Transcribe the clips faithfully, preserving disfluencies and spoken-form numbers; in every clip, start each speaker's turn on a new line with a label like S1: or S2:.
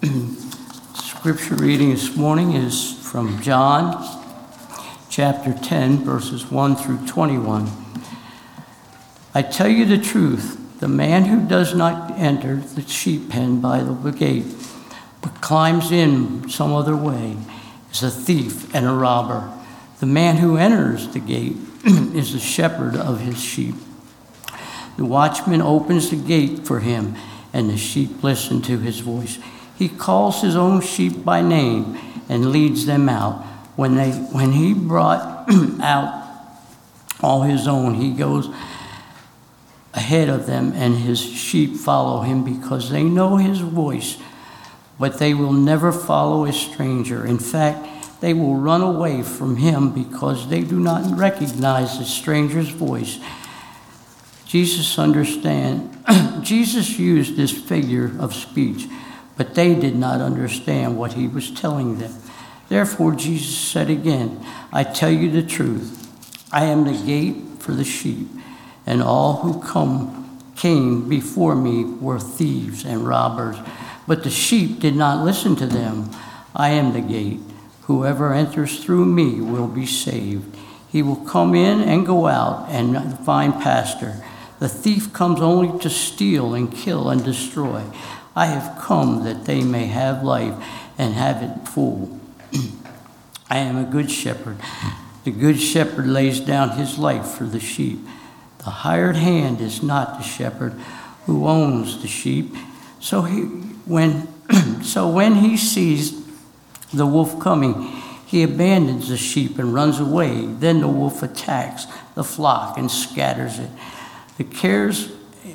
S1: Scripture reading this morning is from John chapter ten, verses one through twenty-one. I tell you the truth, the man who does not enter the sheep pen by the gate, but climbs in some other way, is a thief and a robber. The man who enters the gate is the shepherd of his sheep. The watchman opens the gate for him, and the sheep listen to his voice. He calls his own sheep by name and leads them out. When they, when he brought out all his own, he goes ahead of them, and his sheep follow him because they know his voice. But they will never follow a stranger. In fact, they will run away from him because they do not recognize the stranger's voice. Jesus understand. Jesus used this figure of speech, but they did not understand what he was telling them. Therefore, Jesus said again, I tell you the truth. I am the gate for the sheep, and all who come came before me were thieves and robbers, but the sheep did not listen to them. I am the gate. Whoever enters through me will be saved. He will come in and go out and find pasture. The thief comes only to steal and kill and destroy. I have come that they may have life and have it full. I am a good shepherd. The good shepherd lays down his life for the sheep. The hired hand is not the shepherd who owns the sheep. So he, when, so when he sees the wolf coming, he abandons the sheep and runs away. Then the wolf attacks the flock and scatters it. The cares,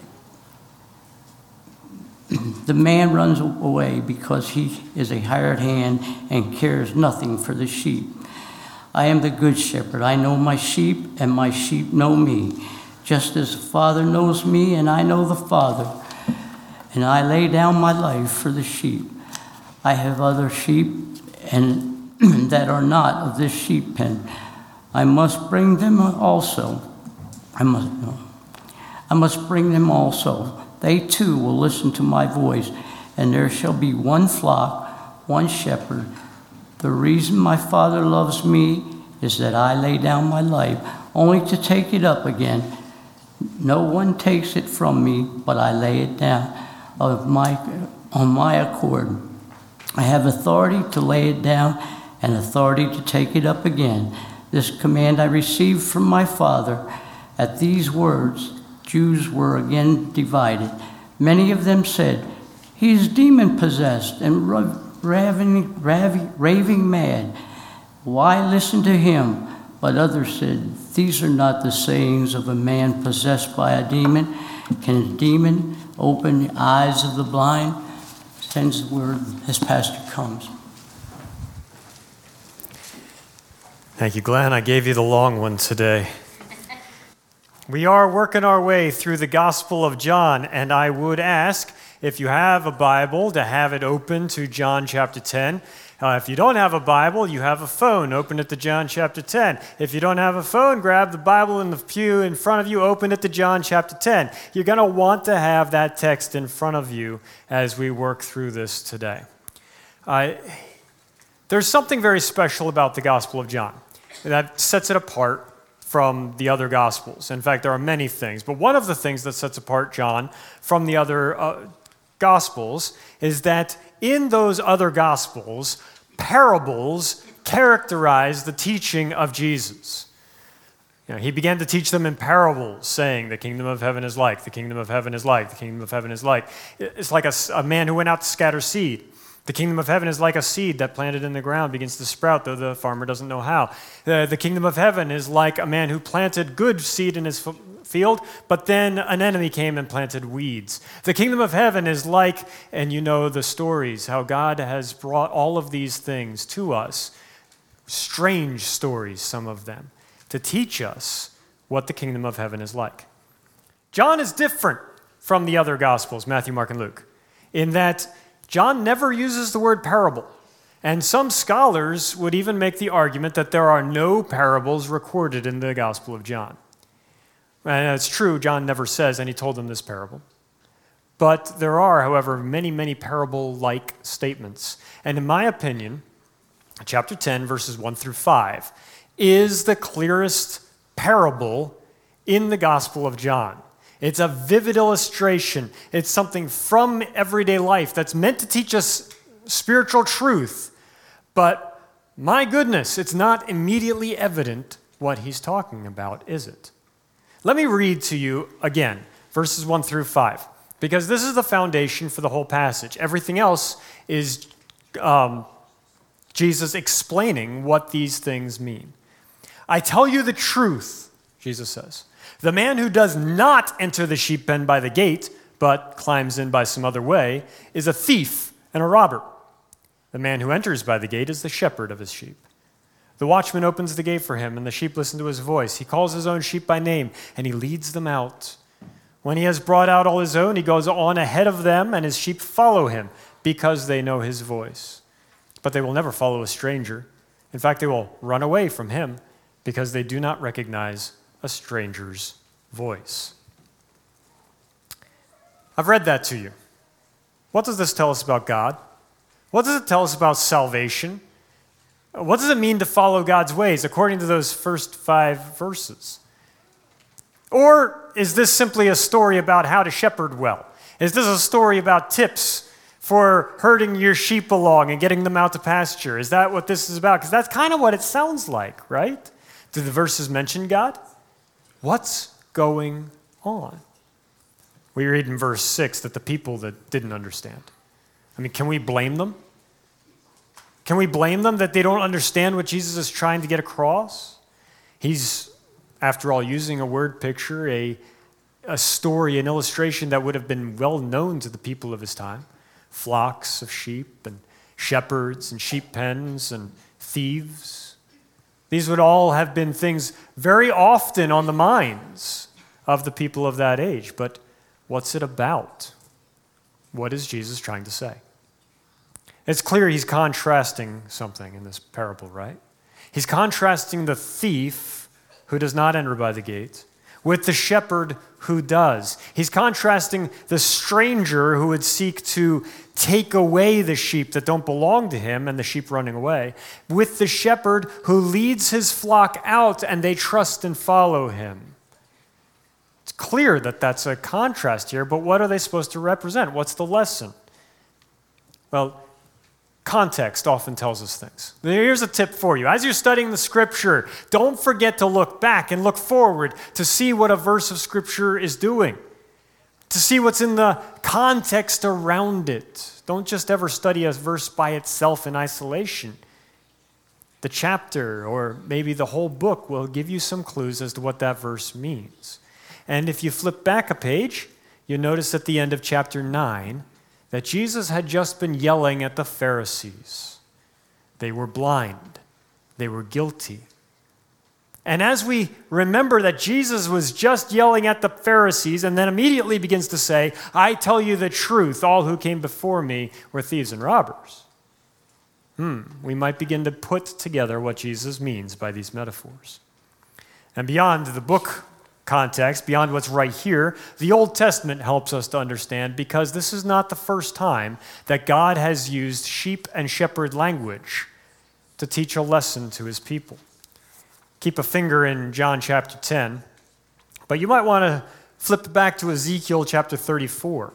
S1: the man runs away because he is a hired hand and cares nothing for the sheep. I am the good shepherd. I know my sheep, and my sheep know me, just as the Father knows me, and I know the Father. And I lay down my life for the sheep. I have other sheep and that are not of this sheep pen. I must bring them also. I must. No. I must bring them also. They too will listen to my voice, and there shall be one flock, one shepherd. The reason my Father loves me is that I lay down my life, only to take it up again. No one takes it from me, but I lay it down of my, on my accord. I have authority to lay it down and authority to take it up again. This command I received from my Father. At these words, Jews were again divided. Many of them said, he is demon-possessed and raving, raving, raving mad. Why listen to him? But others said, these are not the sayings of a man possessed by a demon. Can a demon open the eyes of the blind? Sends the word as pastor comes.
S2: Thank you, Glenn. I gave you the long one today. We are working our way through the Gospel of John, and I would ask if you have a Bible to have it open to John chapter ten. Uh, if you don't have a Bible, you have a phone, open it to John chapter ten. If you don't have a phone, grab the Bible in the pew in front of you, open it to John chapter ten. You're going to want to have that text in front of you as we work through this today. Uh, there's something very special about the Gospel of John that sets it apart from the other Gospels. In fact, there are many things, but one of the things that sets apart John from the other uh, Gospels is that in those other Gospels, parables characterize the teaching of Jesus. You know, he began to teach them in parables, saying, the kingdom of heaven is like, the kingdom of heaven is like, the kingdom of heaven is like. It's like a, a man who went out to scatter seed. The kingdom of heaven is like a seed that planted in the ground begins to sprout, though the farmer doesn't know how. The, the kingdom of heaven is like a man who planted good seed in his f- field, but then an enemy came and planted weeds. The kingdom of heaven is like, and you know the stories, how God has brought all of these things to us, strange stories, some of them, to teach us what the kingdom of heaven is like. John is different from the other Gospels, Matthew, Mark, and Luke, in that John never uses the word parable, and some scholars would even make the argument that there are no parables recorded in the Gospel of John. And it's true, John never says, and he told them this parable. But there are, however, many, many parable-like statements. And in my opinion, chapter ten, verses one through five, is the clearest parable in the Gospel of John. It's a vivid illustration. It's something from everyday life that's meant to teach us spiritual truth. But my goodness, it's not immediately evident what he's talking about, is it? Let me read to you again, verses one through five, because this is the foundation for the whole passage. Everything else is um, Jesus explaining what these things mean. I tell you the truth, Jesus says. The man who does not enter the sheep pen by the gate, but climbs in by some other way, is a thief and a robber. The man who enters by the gate is the shepherd of his sheep. The watchman opens the gate for him, and the sheep listen to his voice. He calls his own sheep by name, and he leads them out. When he has brought out all his own, he goes on ahead of them, and his sheep follow him, because they know his voice. But they will never follow a stranger. In fact, they will run away from him, because they do not recognize a stranger's voice. I've read that to you. What does this tell us about God? What does it tell us about salvation? What does it mean to follow God's ways according to those first five verses? Or is this simply a story about how to shepherd well? Is this a story about tips for herding your sheep along and getting them out to pasture? Is that what this is about? Because that's kind of what it sounds like, right? Do the verses mention God? What's going on? We read in verse six that the people that didn't understand. I mean, can we blame them? Can we blame them that they don't understand what Jesus is trying to get across? He's, after all, using a word picture, a, a story, an illustration that would have been well known to the people of his time. Flocks of sheep and shepherds and sheep pens and thieves. These would all have been things very often on the minds of the people of that age. But what's it about? What is Jesus trying to say? It's clear he's contrasting something in this parable, right? He's contrasting the thief who does not enter by the gate with the shepherd who does. He's contrasting the stranger who would seek to take away the sheep that don't belong to him and the sheep running away with the shepherd who leads his flock out and they trust and follow him. It's clear that that's a contrast here, but what are they supposed to represent? What's the lesson? Well, context often tells us things. Here's a tip for you. As you're studying the Scripture, don't forget to look back and look forward to see what a verse of Scripture is doing, to see what's in the context around it. Don't just ever study a verse by itself in isolation. The chapter or maybe the whole book will give you some clues as to what that verse means. And if you flip back a page, you'll notice at the end of chapter nine, that Jesus had just been yelling at the Pharisees. They were blind. They were guilty. And as we remember that Jesus was just yelling at the Pharisees and then immediately begins to say, I tell you the truth, all who came before me were thieves and robbers. Hmm, we might begin to put together what Jesus means by these metaphors. And beyond the book context, beyond what's right here, the Old Testament helps us to understand because this is not the first time that God has used sheep and shepherd language to teach a lesson to his people. Keep a finger in John chapter ten, but you might want to flip back to Ezekiel chapter thirty-four.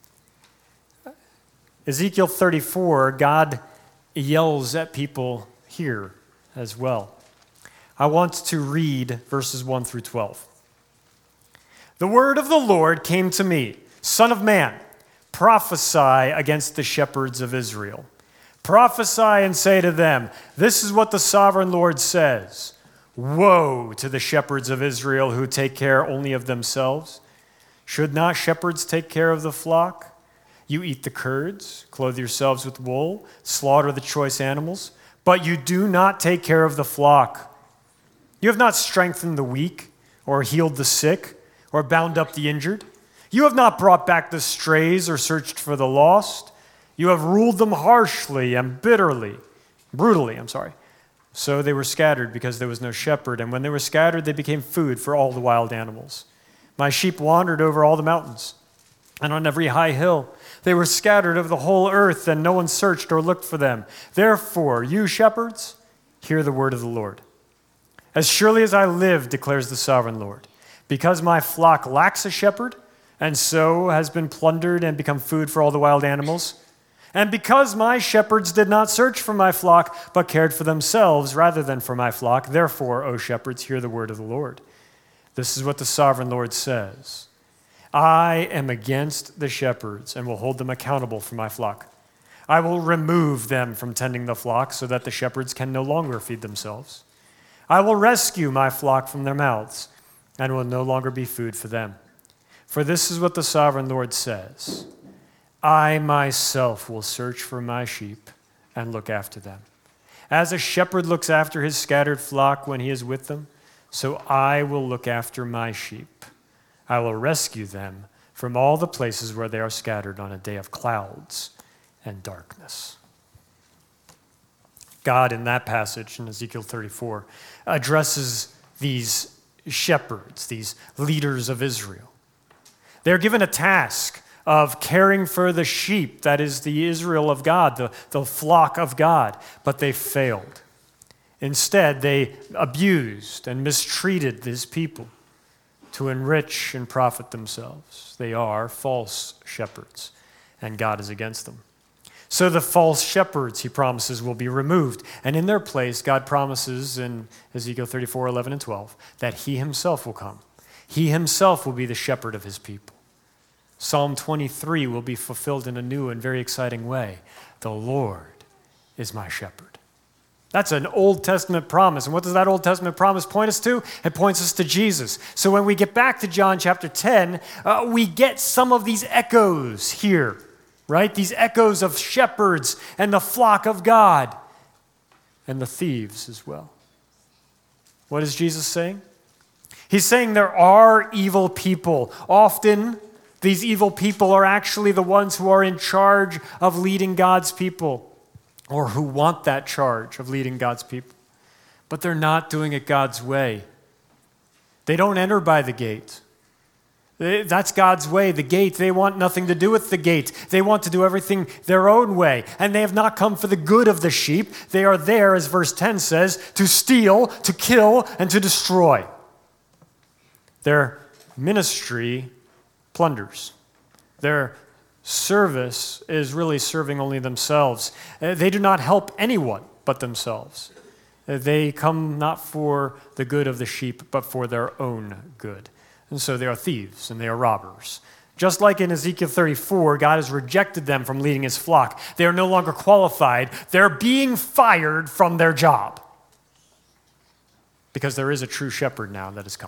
S2: Ezekiel thirty-four, God yells at people here as well. I want to read verses one through twelve. The word of the Lord came to me, Son of man, prophesy against the shepherds of Israel. Prophesy and say to them, this is what the sovereign Lord says. Woe to the shepherds of Israel who take care only of themselves. Should not shepherds take care of the flock? You eat the curds, clothe yourselves with wool, slaughter the choice animals, but you do not take care of the flock. You have not strengthened the weak or healed the sick, or bound up the injured. You have not brought back the strays or searched for the lost. You have ruled them harshly and bitterly, brutally, I'm sorry. So they were scattered because there was no shepherd, and when they were scattered, they became food for all the wild animals. My sheep wandered over all the mountains. and on every high hill. They were scattered over the whole earth, and no one searched or looked for them. Therefore, you shepherds, hear the word of the Lord. As surely as I live, declares the sovereign Lord, because my flock lacks a shepherd, and so has been plundered and become food for all the wild animals, and because my shepherds did not search for my flock, but cared for themselves rather than for my flock, therefore, O shepherds, hear the word of the Lord. This is what the sovereign Lord says. I am against the shepherds and will hold them accountable for my flock. I will remove them from tending the flock so that the shepherds can no longer feed themselves. I will rescue my flock from their mouths and will no longer be food for them. For this is what the sovereign Lord says. I myself will search for my sheep and look after them. As a shepherd looks after his scattered flock when he is with them, so I will look after my sheep. I will rescue them from all the places where they are scattered on a day of clouds and darkness. God, in that passage in Ezekiel thirty-four, addresses these shepherds, these leaders of Israel. They're given a task of caring for the sheep, that is the Israel of God, the, the flock of God, but they failed. Instead, they abused and mistreated these people to enrich and profit themselves. They are false shepherds, and God is against them. So the false shepherds, he promises, will be removed. And in their place, God promises in Ezekiel thirty-four, eleven, and twelve, that he himself will come. He himself will be the shepherd of his people. Psalm twenty-three will be fulfilled in a new and very exciting way. The Lord is my shepherd. That's an Old Testament promise. And what does that Old Testament promise point us to? It points us to Jesus. So when we get back to John chapter ten, uh, we get some of these echoes here, right? These echoes of shepherds and the flock of God and the thieves as well. What is Jesus saying? He's saying there are evil people. Often, these evil people are actually the ones who are in charge of leading God's people, or who want that charge of leading God's people. But they're not doing it God's way. They don't enter by the gate. That's God's way, the gate. They want nothing to do with the gate. They want to do everything their own way. And they have not come for the good of the sheep. They are there, as verse ten says, to steal, to kill, and to destroy. Their ministry plunders. Their service is really serving only themselves. They do not help anyone but themselves. They come not for the good of the sheep, but for their own good. And so they are thieves and they are robbers. Just like in Ezekiel thirty-four, God has rejected them from leading his flock. They are no longer qualified. They're being fired from their job because there is a true shepherd now that has come.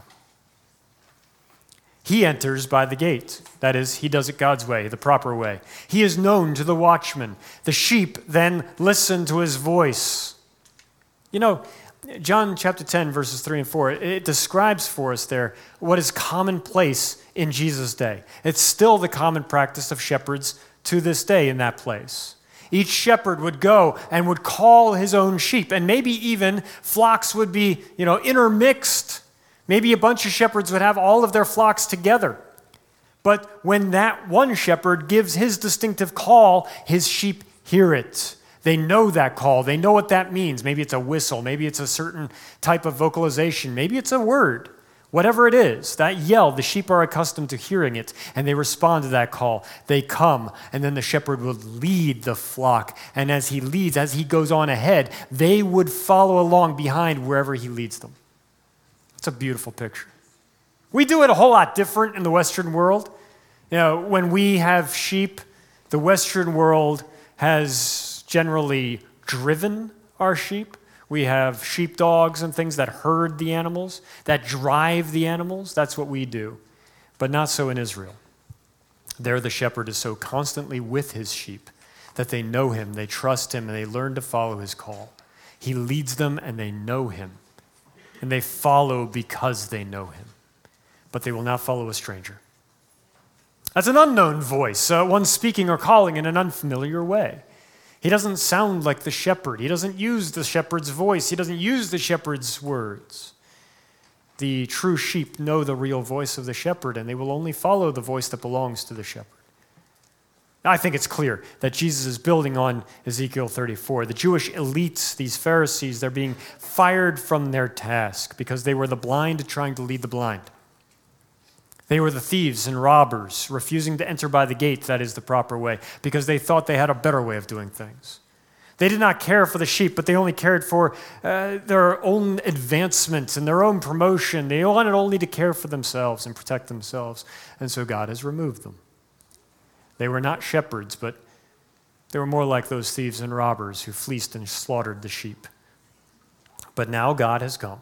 S2: He enters by the gate. That is, he does it God's way, the proper way. He is known to the watchman. The sheep then listen to his voice. You know, John chapter ten, verses three and four, it describes for us there what is commonplace in Jesus' day. It's still the common practice of shepherds to this day in that place. Each shepherd would go and would call his own sheep, and maybe even flocks would be, you know, intermixed. Maybe a bunch of shepherds would have all of their flocks together. But when that one shepherd gives his distinctive call, his sheep hear it. They know that call. They know what that means. Maybe it's a whistle. Maybe it's a certain type of vocalization. Maybe it's a word. Whatever it is, that yell, the sheep are accustomed to hearing it, and they respond to that call. They come, and then the shepherd will lead the flock. And as he leads, as he goes on ahead, they would follow along behind wherever he leads them. It's a beautiful picture. We do it a whole lot different in the Western world. You know, when we have sheep, the Western world has generally driven our sheep. We have sheepdogs and things that herd the animals, that drive the animals. That's what we do. But not so in Israel. There the shepherd is so constantly with his sheep that they know him, they trust him, and they learn to follow his call. He leads them and they know him. And they follow because they know him. But they will not follow a stranger. That's an unknown voice, uh, one speaking or calling in an unfamiliar way. He doesn't sound like the shepherd. He doesn't use the shepherd's voice. He doesn't use the shepherd's words. The true sheep know the real voice of the shepherd, and they will only follow the voice that belongs to the shepherd. I think it's clear that Jesus is building on Ezekiel thirty-four. The Jewish elites, these Pharisees, they're being fired from their task because they were the blind trying to lead the blind. They were the thieves and robbers, refusing to enter by the gate, that is the proper way, because they thought they had a better way of doing things. They did not care for the sheep, but they only cared for uh, their own advancement and their own promotion. They wanted only to care for themselves and protect themselves, and so God has removed them. They were not shepherds, but they were more like those thieves and robbers who fleeced and slaughtered the sheep. But now God has come.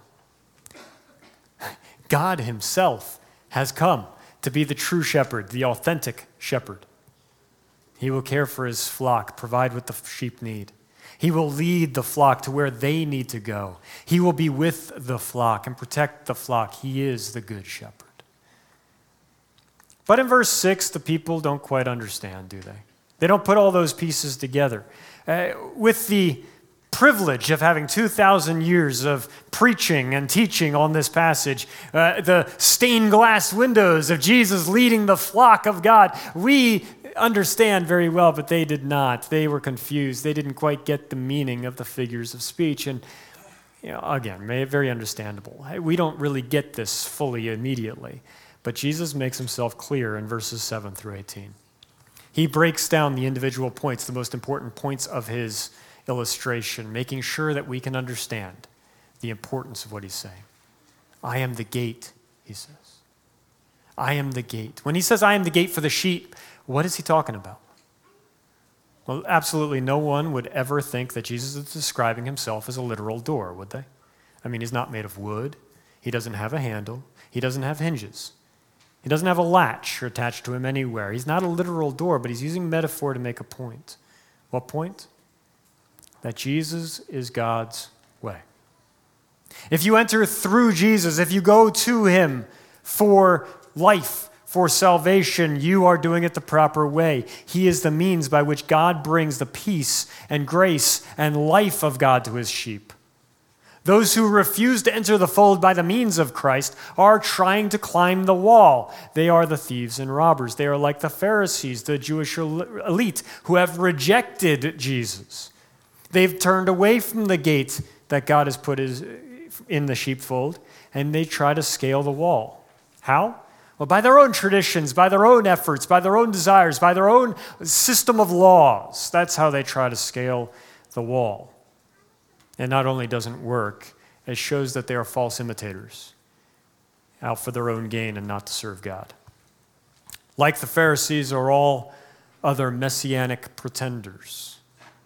S2: God himself has come to be the true shepherd, the authentic shepherd. He will care for his flock, provide what the sheep need. He will lead the flock to where they need to go. He will be with the flock and protect the flock. He is the good shepherd. But in verse six, the people don't quite understand, do they? They don't put all those pieces together. Uh, with the privilege of having two thousand years of preaching and teaching on this passage, uh, the stained glass windows of Jesus leading the flock of God, we understand very well, but they did not. They were confused. They didn't quite get the meaning of the figures of speech. And you know, again, very understandable. We don't really get this fully immediately. But Jesus makes himself clear in verses seven through eighteen. He breaks down the individual points, the most important points of his illustration, making sure that we can understand the importance of what he's saying. I am the gate, he says. I am the gate. When he says, I am the gate for the sheep, what is he talking about? Well, absolutely no one would ever think that Jesus is describing himself as a literal door, would they? I mean, he's not made of wood. He doesn't have a handle. He doesn't have hinges. He doesn't have a latch attached to him anywhere. He's not a literal door, but he's using metaphor to make a point. What point? That Jesus is God's way. If you enter through Jesus, if you go to him for life, for salvation, you are doing it the proper way. He is the means by which God brings the peace and grace and life of God to his sheep. Those who refuse to enter the fold by the means of Christ are trying to climb the wall. They are the thieves and robbers. They are like the Pharisees, the Jewish elite, who have rejected Jesus. They've turned away from the gate that God has put in the sheepfold, and they try to scale the wall. How? Well, by their own traditions, by their own efforts, by their own desires, by their own system of laws. That's how they try to scale the wall. And not only doesn't work, it shows that they are false imitators, out for their own gain and not to serve God. Like the Pharisees are all other messianic pretenders.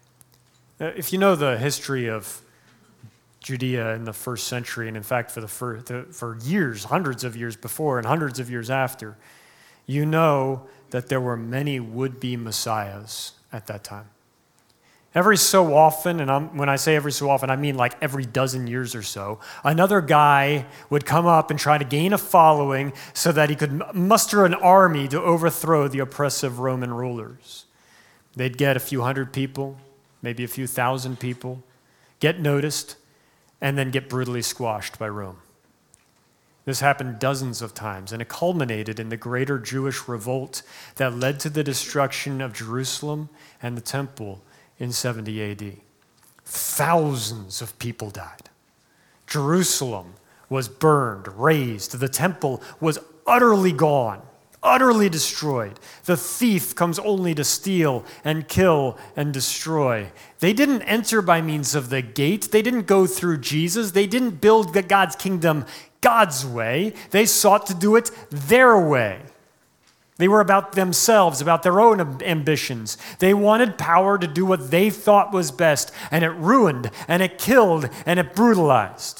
S2: If you know the history of Judea in the first century, and in fact for the for, the, for years, hundreds of years before and hundreds of years after, you know that there were many would-be messiahs at that time. Every so often, and I'm, when I say every so often, I mean like every dozen years or so, another guy would come up and try to gain a following so that he could muster an army to overthrow the oppressive Roman rulers. They'd get a few hundred people, maybe a few thousand people, get noticed, and then get brutally squashed by Rome. This happened dozens of times, and it culminated in the greater Jewish revolt that led to the destruction of Jerusalem and the temple in seventy A D. Thousands of people died. Jerusalem was burned, razed. The temple was utterly gone, utterly destroyed. The thief comes only to steal and kill and destroy. They didn't enter by means of the gate. They didn't go through Jesus. They didn't build God's kingdom God's way. They sought to do it their way. They were about themselves, about their own ambitions. They wanted power to do what they thought was best, and it ruined, and it killed, and it brutalized.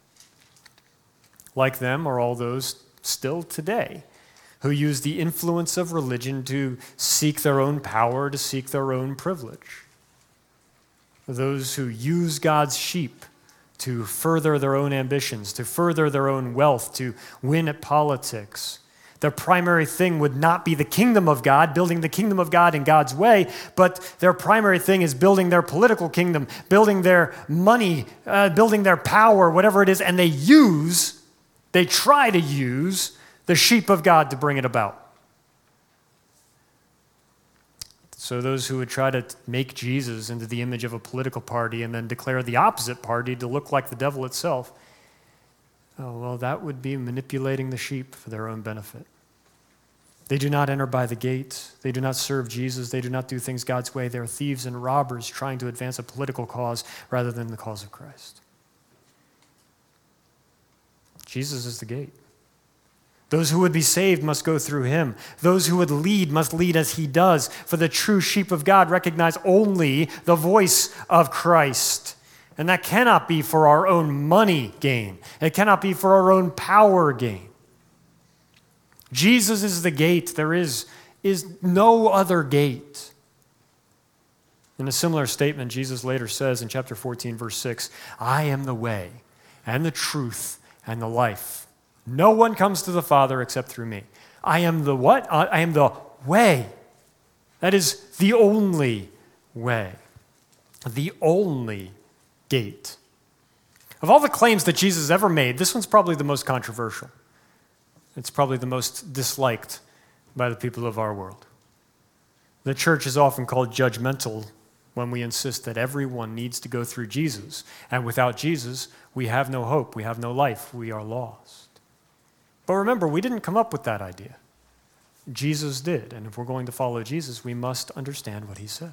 S2: Like them are all those still today who use the influence of religion to seek their own power, to seek their own privilege. Those who use God's sheep to further their own ambitions, to further their own wealth, to win at politics. Their primary thing would not be the kingdom of God, building the kingdom of God in God's way, but their primary thing is building their political kingdom, building their money, uh, building their power, whatever it is, and they use, they try to use the sheep of God to bring it about. So those who would try to make Jesus into the image of a political party and then declare the opposite party to look like the devil itself, oh, well, that would be manipulating the sheep for their own benefit. They do not enter by the gate. They do not serve Jesus. They do not do things God's way. They are thieves and robbers trying to advance a political cause rather than the cause of Christ. Jesus is the gate. Those who would be saved must go through him. Those who would lead must lead as he does. For the true sheep of God recognize only the voice of Christ. And that cannot be for our own money gain. It cannot be for our own power gain. Jesus is the gate. There is, is no other gate. In a similar statement, Jesus later says in chapter fourteen, verse six, I am the way and the truth and the life. No one comes to the Father except through me. I am the what? I am the way. That is the only way. The only gate. Of all the claims that Jesus ever made, this one's probably the most controversial. It's probably the most disliked by the people of our world. The church is often called judgmental when we insist that everyone needs to go through Jesus. And without Jesus, we have no hope, we have no life, we are lost. But remember, we didn't come up with that idea. Jesus did. And if we're going to follow Jesus, we must understand what he says.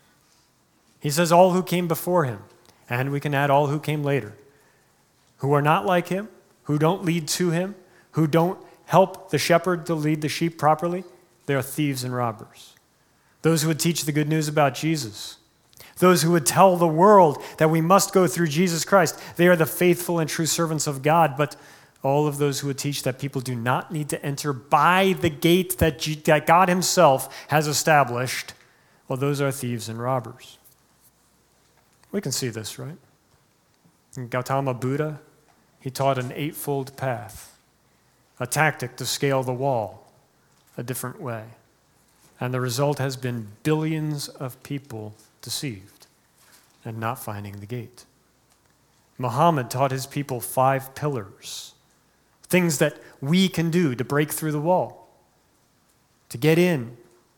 S2: He says, all who came before him, and we can add all who came later, who are not like him, who don't lead to him, who don't help the shepherd to lead the sheep properly, they are thieves and robbers. Those who would teach the good news about Jesus, those who would tell the world that we must go through Jesus Christ, they are the faithful and true servants of God. But all of those who would teach that people do not need to enter by the gate that, G- that God himself has established, well, those are thieves and robbers. We can see this, right? In Gautama Buddha, he taught an eightfold path, a tactic to scale the wall a different way. And the result has been billions of people deceived and not finding the gate. Muhammad taught his people five pillars, things that we can do to break through the wall, to get in.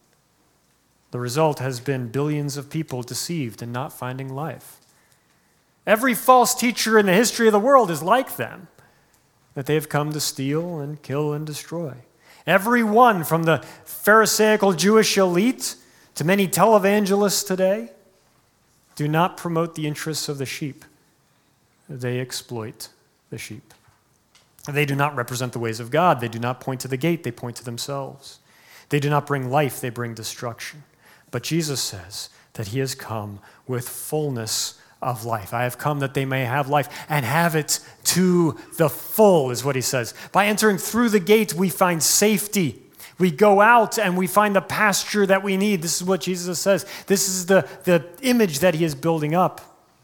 S2: The result has been billions of people deceived and not finding life. Every false teacher in the history of the world is like them, that they have come to steal and kill and destroy. Every one, from the Pharisaical Jewish elite to many televangelists today, do not promote the interests of the sheep. They exploit the sheep. They do not represent the ways of God. They do not point to the gate. They point to themselves. They do not bring life. They bring destruction. But Jesus says that he has come with fullness of life. I have come that they may have life and have it to the full, is what he says. By entering through the gate, we find safety. We go out and we find the pasture that we need. This is what Jesus says. This is the, the image that he is building up.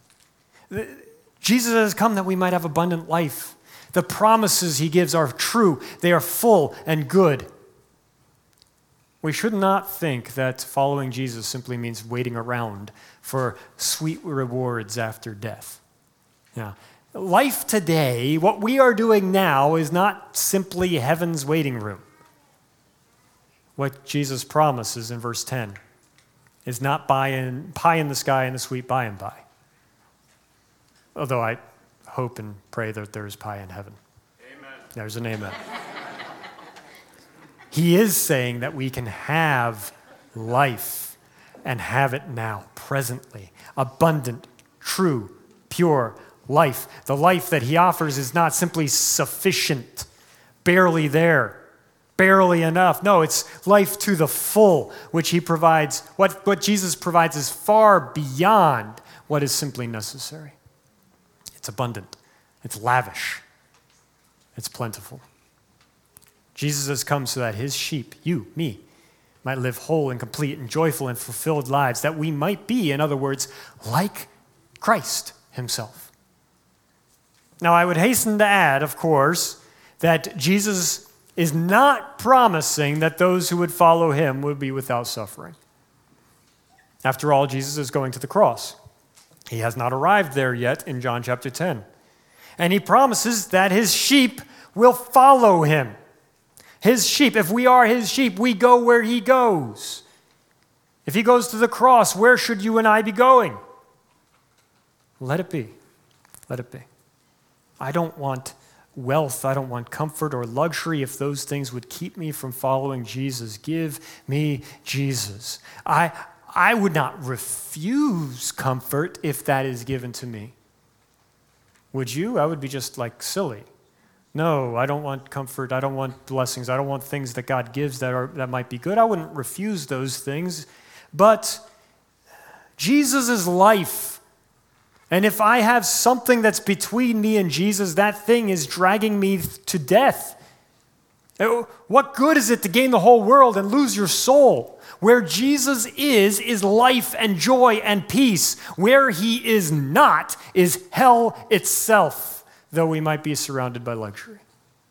S2: Jesus has come that we might have abundant life. The promises he gives are true. They are full and good. We should not think that following Jesus simply means waiting around for sweet rewards after death. Now, life today, what we are doing now, is not simply heaven's waiting room. What Jesus promises in verse ten is not pie in, pie in the sky and the sweet by and by. Although I hope and pray that there is pie in heaven. Amen. There's an amen. He is saying that we can have life and have it now, presently. Abundant, true, pure life. The life that he offers is not simply sufficient, barely there, barely enough. No, it's life to the full, which he provides. What, what Jesus provides is far beyond what is simply necessary. It's abundant. It's lavish. It's plentiful. Jesus has come so that his sheep, you, me, might live whole and complete and joyful and fulfilled lives, that we might be, in other words, like Christ himself. Now, I would hasten to add, of course, that Jesus is not promising that those who would follow him would be without suffering. After all, Jesus is going to the cross. He has not arrived there yet in John chapter ten. And he promises that his sheep will follow him. His sheep, if we are his sheep, we go where he goes. If he goes to the cross, where should you and I be going? Let it be. Let it be. I don't want wealth. I don't want comfort or luxury if those things would keep me from following Jesus. Give me Jesus. I, I would not refuse comfort if that is given to me. Would you? I would be just like silly. No, I don't want comfort. I don't want blessings. I don't want things that God gives that are that might be good. I wouldn't refuse those things. But Jesus is life. And if I have something that's between me and Jesus, that thing is dragging me to death. What good is it to gain the whole world and lose your soul? Where Jesus is, is life and joy and peace. Where he is not is hell itself, though we might be surrounded by luxury.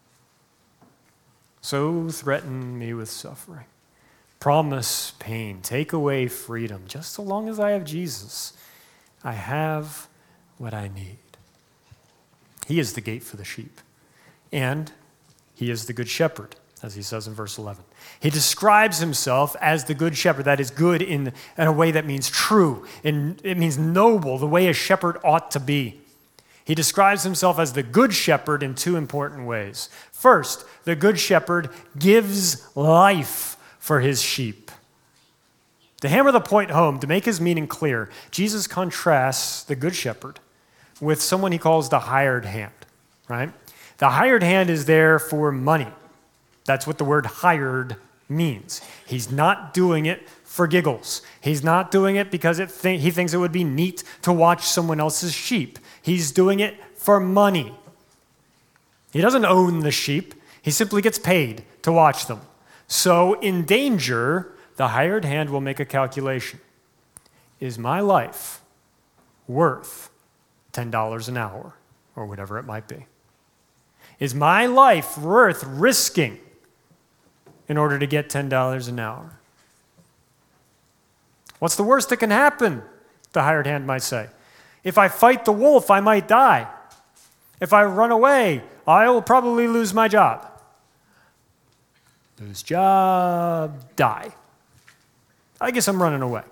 S2: So threaten me with suffering. Promise pain. Take away freedom. Just so long as I have Jesus, I have what I need. He is the gate for the sheep. And he is the good shepherd, as he says in verse eleven. He describes himself as the good shepherd. That is good in, in a way that means true. In, it means noble, the way a shepherd ought to be. He describes himself as the good shepherd in two important ways. First, the good shepherd gives life for his sheep. To hammer the point home, to make his meaning clear, Jesus contrasts the good shepherd with someone he calls the hired hand, right? The hired hand is there for money. That's what the word hired means. He's not doing it for giggles. He's not doing it because it th- he thinks it would be neat to watch someone else's sheep. He's doing it for money. He doesn't own the sheep. He simply gets paid to watch them. So in danger, the hired hand will make a calculation. Is my life worth ten dollars an hour or whatever it might be? Is my life worth risking in order to get ten dollars an hour? What's the worst that can happen, the hired hand might say? If I fight the wolf, I might die. If I run away, I will probably lose my job. Lose job, die. I guess I'm running away.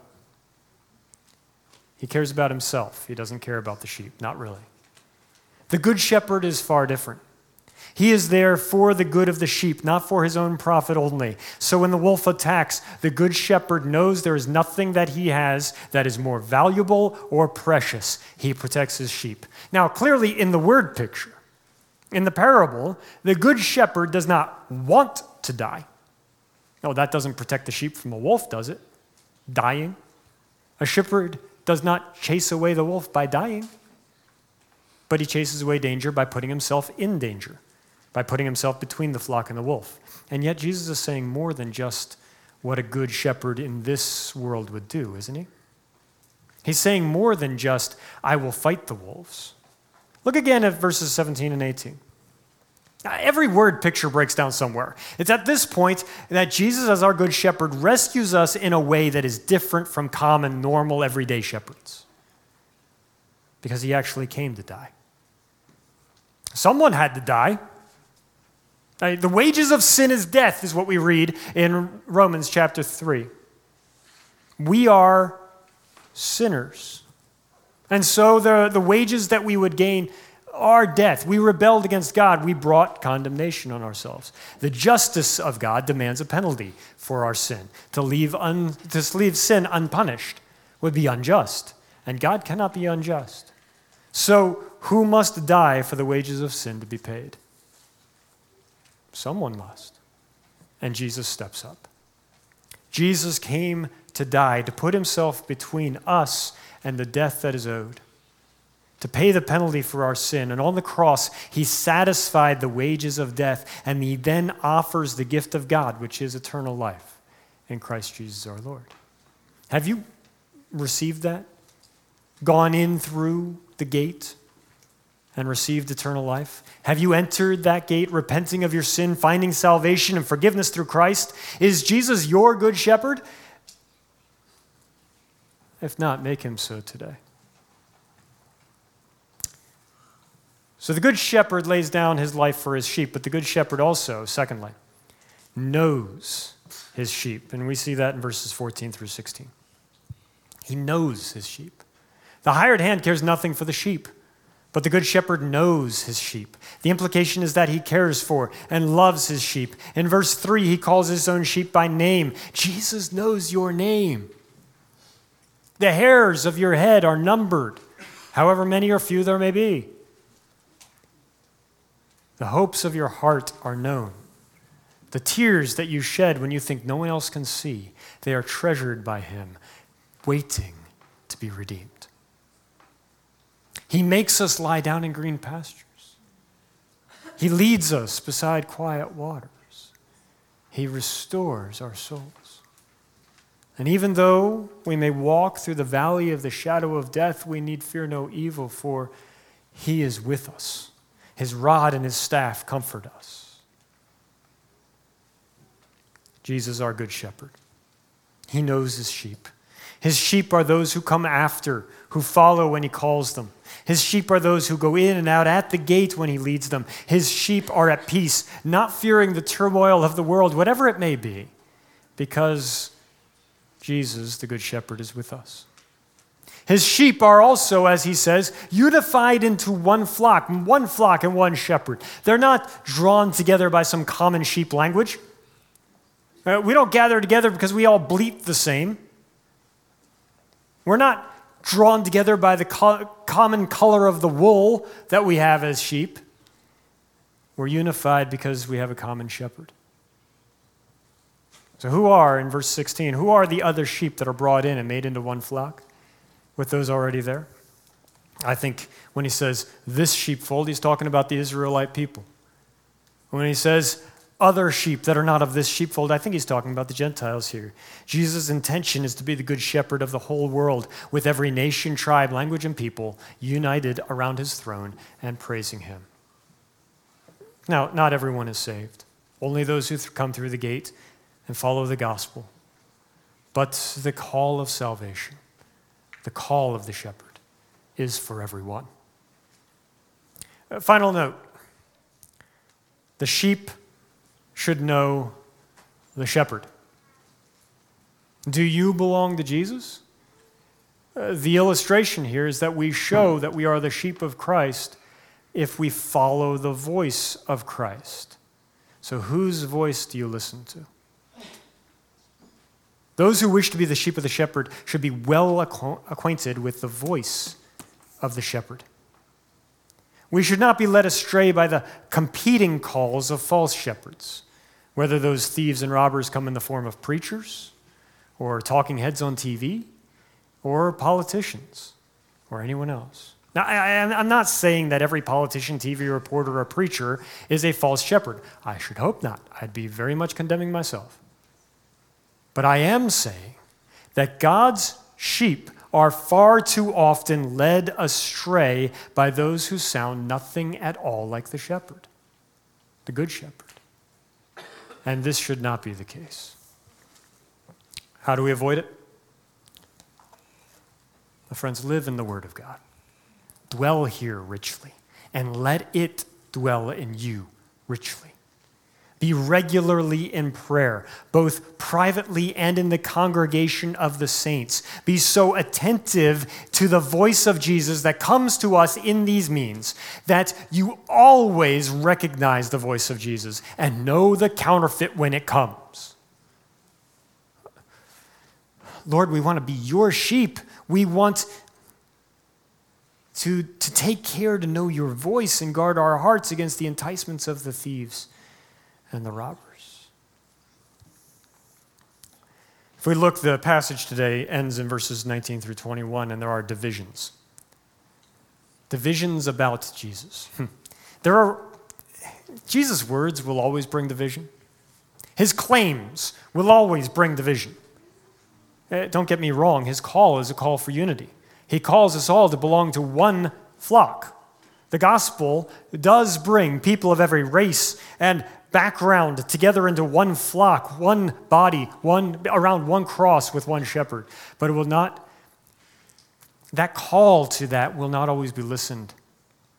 S2: He cares about himself. He doesn't care about the sheep. Not really. The good shepherd is far different. He is there for the good of the sheep, not for his own profit only. So when the wolf attacks, the good shepherd knows there is nothing that he has that is more valuable or precious. He protects his sheep. Now, clearly in the word picture, in the parable, the good shepherd does not want to die. No, that doesn't protect the sheep from a wolf, does it? Dying. A shepherd does not chase away the wolf by dying, but he chases away danger by putting himself in danger, by putting himself between the flock and the wolf. And yet Jesus is saying more than just what a good shepherd in this world would do, isn't he? He's saying more than just, I will fight the wolves. Look again at verses seventeen and eighteen. Now, every word picture breaks down somewhere. It's at this point that Jesus, as our good shepherd, rescues us in a way that is different from common, normal, everyday shepherds. Because he actually came to die. Someone had to die. The wages of sin is death, is what we read in Romans chapter three. We are sinners. And so the, the wages that we would gain are death. We rebelled against God. We brought condemnation on ourselves. The justice of God demands a penalty for our sin. To leave, un, to leave sin unpunished would be unjust. And God cannot be unjust. So who must die for the wages of sin to be paid? Someone must. And Jesus steps up. Jesus came to die, to put himself between us and the death that is owed, to pay the penalty for our sin. And on the cross, he satisfied the wages of death, and he then offers the gift of God, which is eternal life in Christ Jesus our Lord. Have you received that? Gone in through the gate and received eternal life? Have you entered that gate, repenting of your sin, finding salvation and forgiveness through Christ? Is Jesus your good shepherd? If not, make him so today. So the good shepherd lays down his life for his sheep, but the good shepherd also, secondly, knows his sheep. And we see that in verses fourteen through sixteen. He knows his sheep. The hired hand cares nothing for the sheep, but the good shepherd knows his sheep. The implication is that he cares for and loves his sheep. In verse three, he calls his own sheep by name. Jesus knows your name. The hairs of your head are numbered, however many or few there may be. The hopes of your heart are known. The tears that you shed when you think no one else can see, they are treasured by him, waiting to be redeemed. He makes us lie down in green pastures. He leads us beside quiet waters. He restores our souls. And even though we may walk through the valley of the shadow of death, we need fear no evil, for he is with us. His rod and his staff comfort us. Jesus, our good shepherd. He knows his sheep. His sheep are those who come after, who follow when he calls them. His sheep are those who go in and out at the gate when he leads them. His sheep are at peace, not fearing the turmoil of the world, whatever it may be, because Jesus, the good shepherd, is with us. His sheep are also, as he says, unified into one flock, one flock and one shepherd. They're not drawn together by some common sheep language. Uh, we don't gather together because we all bleat the same. We're not drawn together by the co- common color of the wool that we have as sheep. We're unified because we have a common shepherd. So who are, in verse sixteen, who are the other sheep that are brought in and made into one flock with those already there? I think when he says this sheepfold, he's talking about the Israelite people. When he says other sheep that are not of this sheepfold, I think he's talking about the Gentiles here. Jesus' intention is to be the good shepherd of the whole world, with every nation, tribe, language, and people united around his throne and praising him. Now, not everyone is saved. Only those who th- come through the gate and follow the gospel. But the call of salvation, the call of the shepherd, is for everyone. Uh, final note. The sheep should know the shepherd. Do you belong to Jesus? Uh, the illustration here is that we show that we are the sheep of Christ if we follow the voice of Christ. So whose voice do you listen to? Those who wish to be the sheep of the shepherd should be well acquainted with the voice of the shepherd. We should not be led astray by the competing calls of false shepherds, whether those thieves and robbers come in the form of preachers or talking heads on T V or politicians or anyone else. Now, I, I'm not saying that every politician, T V reporter, or preacher is a false shepherd. I should hope not. I'd be very much condemning myself. But I am saying that God's sheep are far too often led astray by those who sound nothing at all like the shepherd, the good shepherd. And this should not be the case. How do we avoid it? My friends, live in the Word of God. Dwell here richly, and let it dwell in you richly. Be regularly in prayer, both privately and in the congregation of the saints. Be so attentive to the voice of Jesus that comes to us in these means that you always recognize the voice of Jesus and know the counterfeit when it comes. Lord, we want to be your sheep. We want to, to take care to know your voice and guard our hearts against the enticements of the thieves and the robbers. If we look, the passage today ends in verses nineteen through twenty-one, and there are divisions. Divisions about Jesus. There are, Jesus' words will always bring division. His claims will always bring division. Don't get me wrong, his call is a call for unity. He calls us all to belong to one flock. The gospel does bring people of every race and background together into one flock, one body, one around one cross with one shepherd. But it will not, that call to that will not always be listened.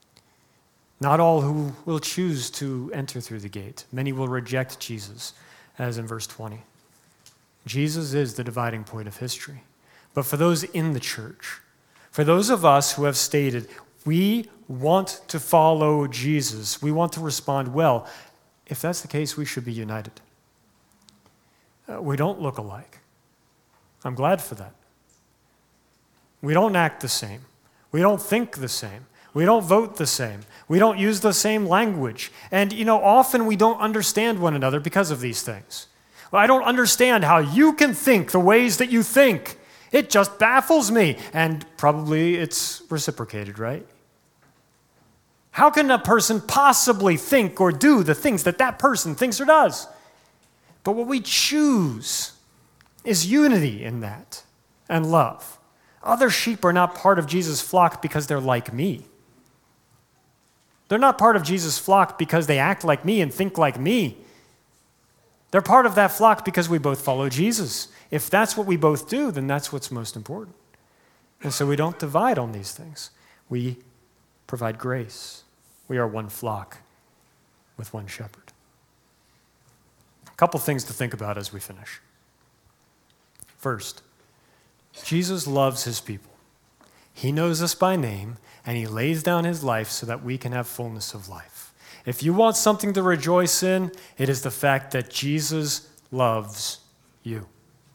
S2: Not all who will choose to enter through the gate. Many will reject Jesus as in verse twenty. Jesus is the dividing point of history. But for those in the church, for those of us who have stated, we want to follow Jesus, we want to respond well, if that's the case, we should be united. Uh, we don't look alike. I'm glad for that. We don't act the same. We don't think the same. We don't vote the same. We don't use the same language. And, you know, often we don't understand one another because of these things. Well, I don't understand how you can think the ways that you think. It just baffles me. And probably it's reciprocated, right? How can a person possibly think or do the things that that person thinks or does? But what we choose is unity in that and love. Other sheep are not part of Jesus' flock because they're like me. They're not part of Jesus' flock because they act like me and think like me. They're part of that flock because we both follow Jesus. If that's what we both do, then that's what's most important. And so we don't divide on these things. We provide grace. We are one flock with one shepherd. A couple things to think about as we finish. First, Jesus loves his people. He knows us by name, and he lays down his life so that we can have fullness of life. If you want something to rejoice in, it is the fact that Jesus loves you.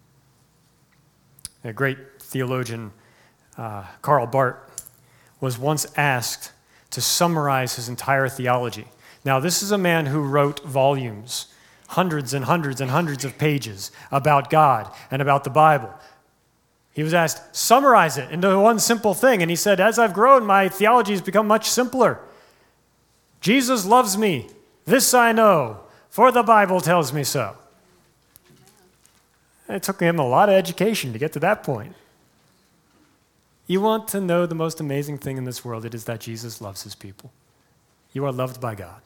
S2: A great theologian, uh, Karl Barth, was once asked to summarize his entire theology. Now, this is a man who wrote volumes, hundreds and hundreds and hundreds of pages about God and about the Bible. He was asked, summarize it into one simple thing. And he said, as I've grown, my theology has become much simpler. Jesus loves me. This I know, for the Bible tells me so. It took him a lot of education to get to that point. You want to know the most amazing thing in this world, it is that Jesus loves his people. You are loved by God.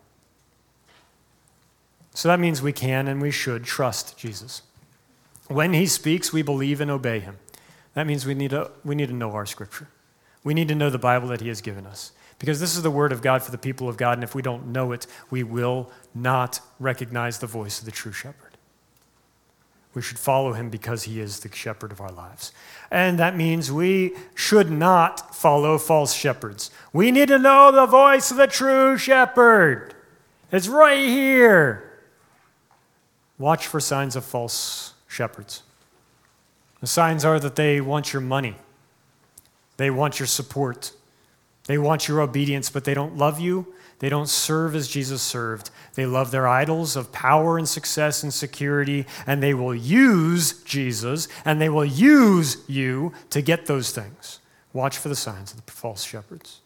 S2: So that means we can and we should trust Jesus. When he speaks, we believe and obey him. That means we need to, we need to know our scripture. We need to know the Bible that he has given us. Because this is the word of God for the people of God, and if we don't know it, we will not recognize the voice of the true shepherd. We should follow him because he is the shepherd of our lives. And that means we should not follow false shepherds. We need to know the voice of the true shepherd. It's right here. Watch for signs of false shepherds. The signs are that they want your money. They want your support. They want your obedience, but they don't love you. They don't serve as Jesus served. They love their idols of power and success and security, and they will use Jesus, and they will use you to get those things. Watch for the signs of the false shepherds.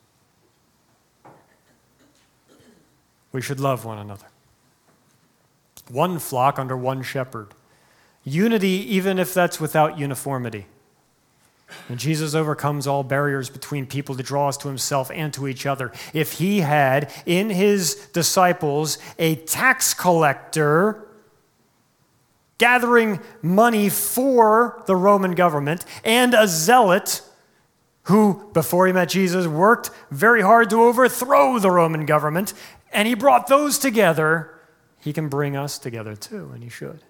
S2: We should love one another. One flock under one shepherd. Unity, even if that's without uniformity. And Jesus overcomes all barriers between people to draw us to himself and to each other. If he had in his disciples a tax collector gathering money for the Roman government and a zealot who, before he met Jesus, worked very hard to overthrow the Roman government, and he brought those together, he can bring us together too, and he should.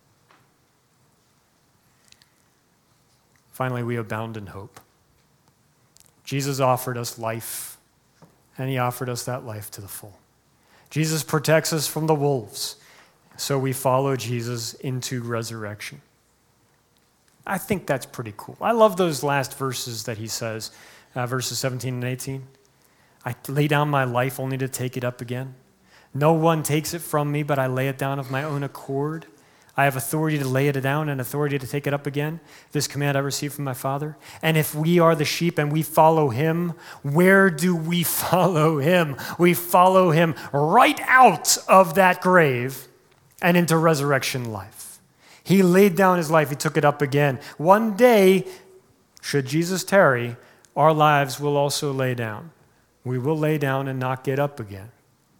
S2: Finally, we abound in hope. Jesus offered us life, and he offered us that life to the full. Jesus protects us from the wolves, so we follow Jesus into resurrection. I think that's pretty cool. I love those last verses that he says, uh, verses seventeen and eighteen. I lay down my life only to take it up again. No one takes it from me, but I lay it down of my own accord. I have authority to lay it down and authority to take it up again. This command I received from my Father. And if we are the sheep and we follow him, where do we follow him? We follow him right out of that grave and into resurrection life. He laid down his life. He took it up again. One day, should Jesus tarry, our lives will also lay down. We will lay down and not get up again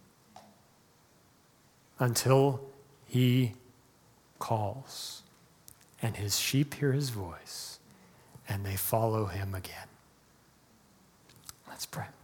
S2: until he calls, and his sheep hear his voice, and they follow him again. Let's pray.